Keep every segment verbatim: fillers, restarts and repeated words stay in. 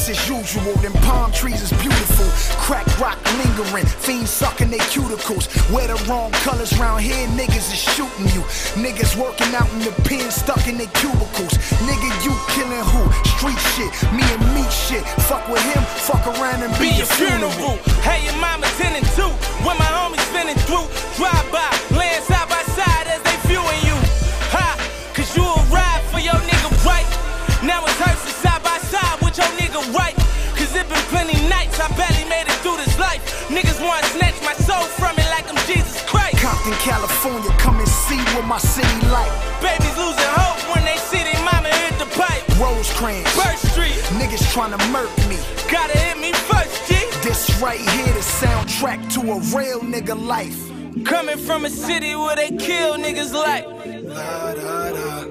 business as usual. Them palm trees is beautiful. Crack rock lingering, fiends sucking their cuticles. Wear the wrong colors round here, niggas is shooting you. Niggas working out in the pen, stuck in their cubicles. Nigga, you killing who? Street shit, me and me shit. Fuck with him, fuck around and be, be your funeral. funeral. Hey, your mama tending too. When my homies spinning through, drive by, laying side by side as they viewing you. Ha, cause you a ride for your nigga right. Now it's Hearst side by side with your nigga right. Cause it been plenty nights I barely made it through this life. Niggas wanna snatch my soul from it like I'm Jesus Christ. Compton, California, come and see what my city like. Babies losing hope when they see their mama hit the pipe. Rosecrans, First Street, niggas tryna murk me. gotta hit me first, G. This right here, the soundtrack to a real nigga life. Coming from a city where they kill niggas like La da da,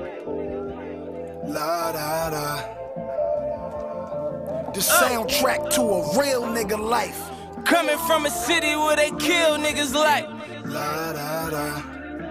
la da da. The soundtrack to a real nigga life. Coming from a city where they kill niggas like La da da,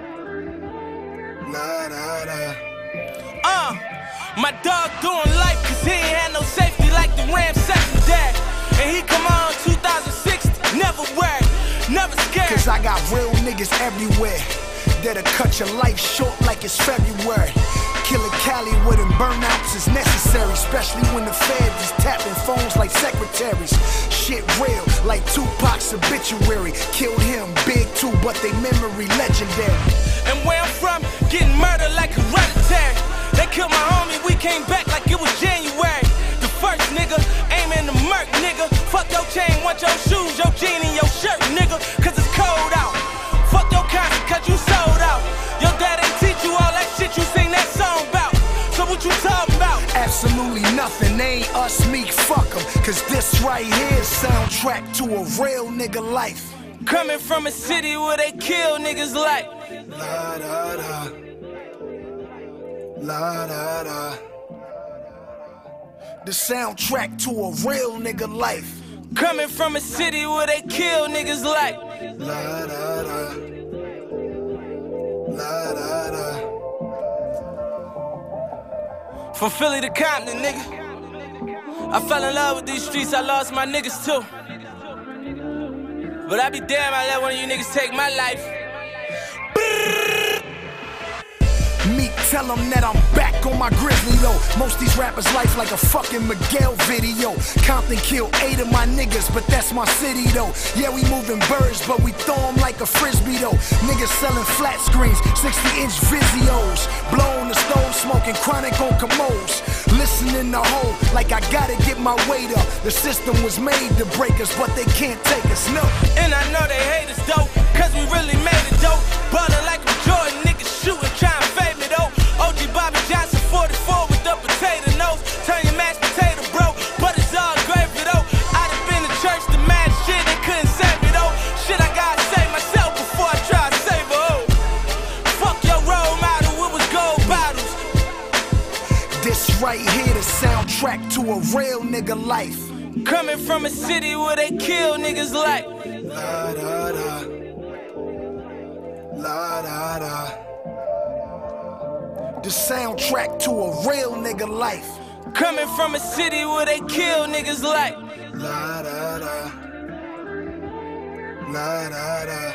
la da da. Uh, my dog doing life cause he ain't had no safety like the Rams second dad. And he come on two thousand sixty, never worried, never scared. Cause I got real niggas everywhere that'll cut your life short like it's February. Killing Cali wouldn't burnouts is necessary, especially when the feds is tapping phones like secretaries. Shit real, like Tupac's obituary. Killed him, big too, but they memory legendary. And where I'm from, getting murdered like hereditary. They killed my homie, we came back like it was January. The first nigga, aiming the murk, nigga. Fuck your chain, want your shoes, your jean and your shirt, nigga. Cause it's cold out. Fuck your concert, cause you sold out. Your dad ain't teach you all that shit you sing that song about. So what you talking about? Absolutely nothing, they ain't us, me, fuck them. Cause this right here is soundtrack to a real nigga life. Coming from a city where they kill niggas like La da da, la da da. The soundtrack to a real nigga life. Coming from a city where they kill niggas like La da da, la da da. From Philly to Compton, nigga. I fell in love with these streets, I lost my niggas too. But I be damn, I let one of you niggas take my life. Meek, tell them that I'm back on my grizzly though. Most these rappers' life like a fucking Miguel video. Compton killed eight of my niggas, but that's my city though. Yeah, we moving birds, but we throw them like a frisbee though. Niggas selling flat screens, sixty inch Vizios. Blowing the stove, smoking chronic on commodes. Listening to hoe, like I gotta get my weight up. The system was made to break us, but they can't take us, no. And I know they hate us though, cause we really made it though. Ballin' like a Jordan, niggas shooting, tryin' fade me though. O G Bobby Johnson forty-four with the potato nose. Turn your mashed potato, bro, but it's all gravy though. I done been to church to mad shit, they couldn't save me though. Shit, I gotta save myself before I try to save a hoe. Fuck your role model, it was gold bottles. This right here, the soundtrack to a real nigga life. Coming from a city where they kill niggas like La da da, la da da. The soundtrack to a real nigga life. Coming from a city where they kill niggas like La da da, la da da.